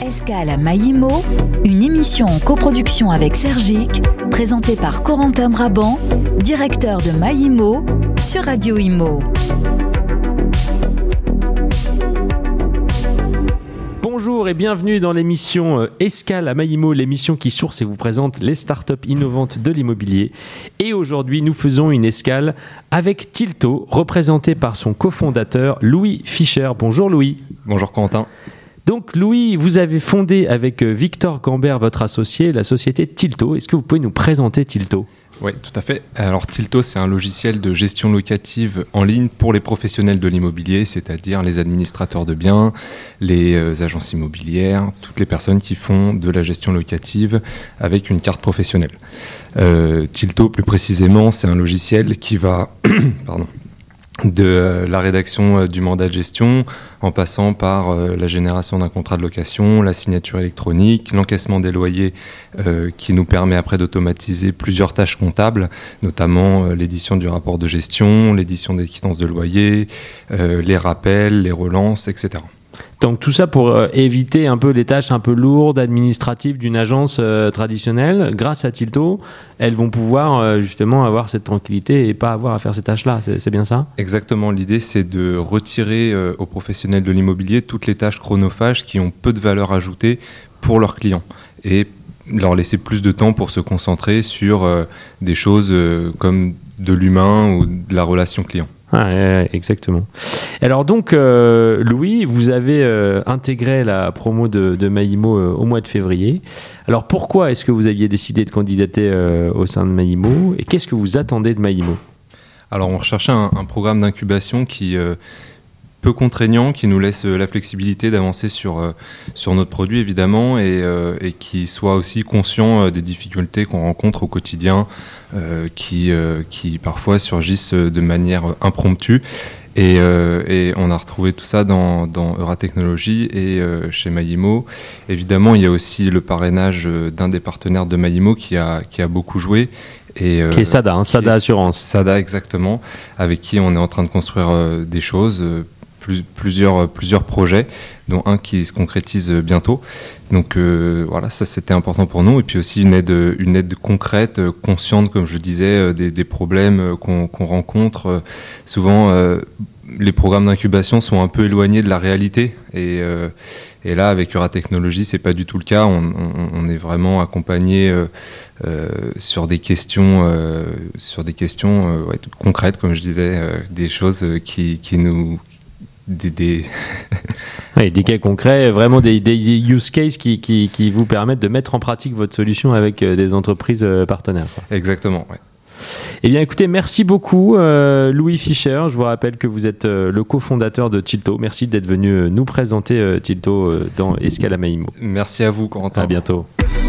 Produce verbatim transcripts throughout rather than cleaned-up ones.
Escale à Maïmo, une émission en coproduction avec Sergic, présentée par Corentin Brabant, directeur de Maïmo, sur Radio Imo. Bonjour et bienvenue dans l'émission Escale à Maïmo, l'émission qui source et vous présente les startups innovantes de l'immobilier. Et aujourd'hui, nous faisons une escale avec Tilto, représenté par son cofondateur Louis Fischer. Bonjour Louis. Bonjour Corentin. Donc Louis, vous avez fondé avec Victor Gambert, votre associé, la société Tilto. Est-ce que vous pouvez nous présenter Tilto ? Oui, tout à fait. Alors Tilto, c'est un logiciel de gestion locative en ligne pour les professionnels de l'immobilier, c'est-à-dire les administrateurs de biens, les euh, agences immobilières, toutes les personnes qui font de la gestion locative avec une carte professionnelle. Euh, Tilto, plus précisément, c'est un logiciel qui va... pardon. de la rédaction du mandat de gestion, en passant par euh, la génération d'un contrat de location, la signature électronique, l'encaissement des loyers euh, qui nous permet après d'automatiser plusieurs tâches comptables, notamment euh, l'édition du rapport de gestion, l'édition des quittances de loyer, euh, les rappels, les relances, et cetera. Donc tout ça pour euh, éviter un peu les tâches un peu lourdes, administratives d'une agence euh, traditionnelle. Grâce à Tilto, elles vont pouvoir euh, justement avoir cette tranquillité et pas avoir à faire ces tâches-là. C'est, c'est bien ça ? Exactement. L'idée, c'est de retirer euh, aux professionnels de l'immobilier toutes les tâches chronophages qui ont peu de valeur ajoutée pour leurs clients et leur laisser plus de temps pour se concentrer sur euh, des choses euh, comme de l'humain ou de la relation client. Ah, ouais, exactement. Alors donc, euh, Louis, vous avez euh, intégré la promo de, de Maïmo euh, au mois de février. Alors pourquoi est-ce que vous aviez décidé de candidater euh, au sein de Maïmo et qu'est-ce que vous attendez de Maïmo ? Alors on recherchait un, un programme d'incubation qui... Euh, peu contraignant, qui nous laisse la flexibilité d'avancer sur, euh, sur notre produit évidemment et, euh, et qui soit aussi conscient euh, des difficultés qu'on rencontre au quotidien euh, qui, euh, qui parfois surgissent de manière impromptue et, euh, et on a retrouvé tout ça dans, dans Euratechnologies et euh, chez Maïmo. Évidemment il y a aussi le parrainage d'un des partenaires de Maïmo qui a, qui a beaucoup joué. Et, euh, qui est Sada, hein, Sada Assurance. Sada exactement, avec qui on est en train de construire euh, des choses, euh, plus, plusieurs, plusieurs projets, dont un qui se concrétise bientôt. Donc euh, voilà, ça c'était important pour nous. Et puis aussi une aide, une aide concrète, consciente, comme je le disais, des, des problèmes qu'on, qu'on rencontre. Souvent, euh, les programmes d'incubation sont un peu éloignés de la réalité. Et, euh, et là, avec Euratechnologies, c'est pas du tout le cas. On, on, on est vraiment accompagné euh, euh, sur des questions, euh, sur des questions euh, ouais, concrètes, comme je disais, euh, des choses qui, qui nous Des, des... oui, des cas concrets, vraiment des, des use cases qui, qui, qui vous permettent de mettre en pratique votre solution avec des entreprises partenaires. Exactement, ouais. Eh bien, écoutez, merci beaucoup, euh, Louis Fischer. Je vous rappelle que vous êtes euh, le cofondateur de Tilto. Merci d'être venu euh, nous présenter euh, Tilto euh, dans Escale à Maïmo. Merci à vous, Corentin. À bientôt.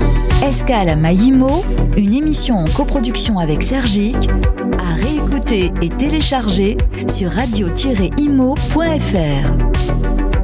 Escale à Maïmo, une émission en coproduction avec Sergic, à réécouter et télécharger sur radio tiret imo point f r.